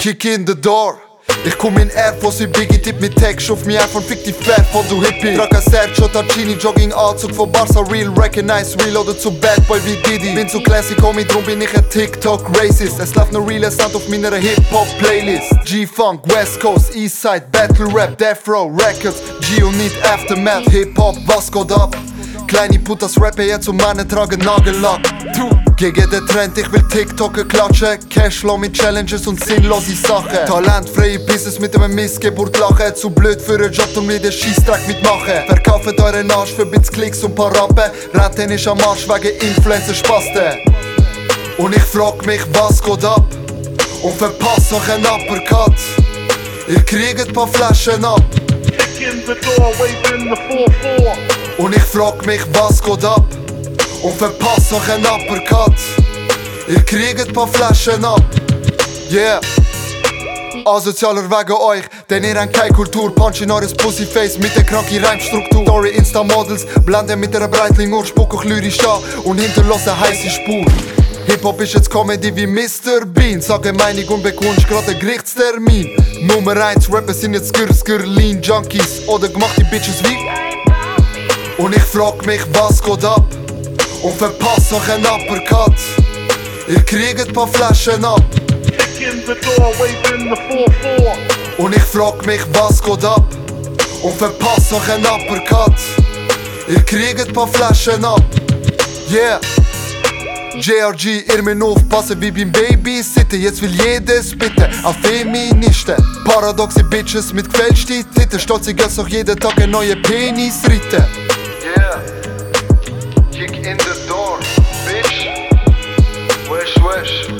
Kick in the door. Ich komm in Air Force wie Biggie, tipp mit Text auf mich von fick die Flat von du Hippie. Trag ein Sergio Tacchini, Jogging-Anzug von Barca Real, Recognize Real oder zu Bad Boy wie Diddy. Bin zu classic, homie, drum bin ich ein TikTok-Racist. Es läuft noch real Sound auf meiner Hip-Hop-Playlist. G-Funk, West Coast, Eastside, Battle Rap, Death Row, Records, Geo Need Aftermath, Hip-Hop, was geht ab? Kleine Putas rappen jetzt und Männer tragen Nagellack. Gegen den Trend, ich will TikToker klatschen. Cashflow mit Challenges und sinnlose Sachen. Talentfreie Business mit einem Missgeburt lachen. Zu blöd für einen Job und mir den Scheissdreck mitmachen. Verkauft euren Arsch für bisschen Klicks und paar Rappen. Renten ist am Arsch wegen Influencer-Spasten. Und ich frag mich, was geht ab? Und verpasst noch einen Uppercut. Ihr kriegt paar Flaschen ab. Und ich frag mich, was geht ab? Und verpasst noch einen Uppercut. Ihr kriegt paar Flaschen ab. Yeah. Asozialer wegen euch, denn ihr habt keine Kultur. Punch in eures Pussyface mit der kranken Reimstruktur. Story Insta-Models, blenden mit einer breitling Ohr, spuck euch lyrisch an und hinterlassen heisse Spur. Hip-Hop ist jetzt Comedy wie Mr. Bean. Sage Meinung und bekommst grad einen Gerichtstermin. Nummer 1, Rapper sind jetzt Skr-Skr-Lean Junkies oder gemachte Bitches wie. Und ich frag mich, was geht ab? Und verpasst noch einen Uppercut. Ihr kriegt paar Flaschen ab. Und ich frag mich, was geht ab? Und verpasst noch einen Uppercut. Ihr kriegt paar Flaschen ab. Yeah. JRG, ihr müsst aufpassen wie beim Babysitten. Jetzt will jedes bitte auf Feministen. Paradoxe Bitches mit gefälschten Titten. Statt sie jetzt noch jeden Tag einen neuen Penis reiten. Yeah, kick in the door, bitch. Wesh, wesh.